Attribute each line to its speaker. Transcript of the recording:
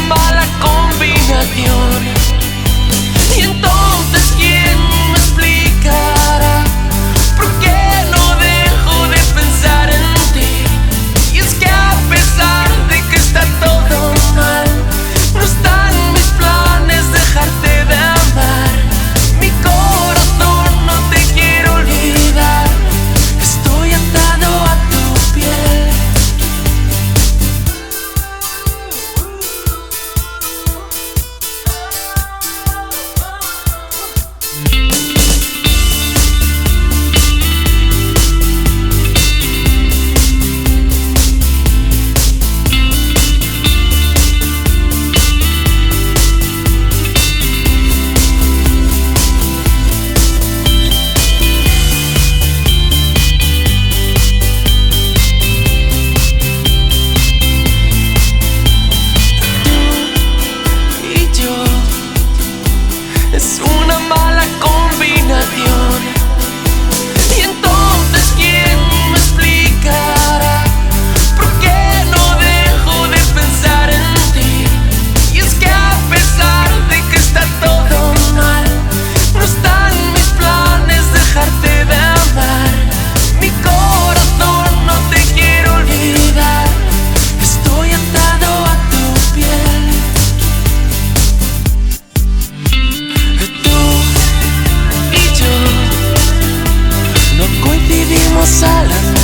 Speaker 1: mala combinación. Y entonces, ¿quién me explicará por qué no dejo de pensar en ti? Y es que a pesar de que está todo mal, no están mis planes dejarte de amar. Mi corazón no te quiere olvidar. Estoy atado a tu piel. Es una mala combinación. Y entonces, ¿quién me explicará por qué no dejo de pensar en ti? Y es que a pesar de que está todo mal, no están mis planes dejarte de amar. Mi corazón no te quiere olvidar. Estoy atado a tu piel. No coincidimos al andar.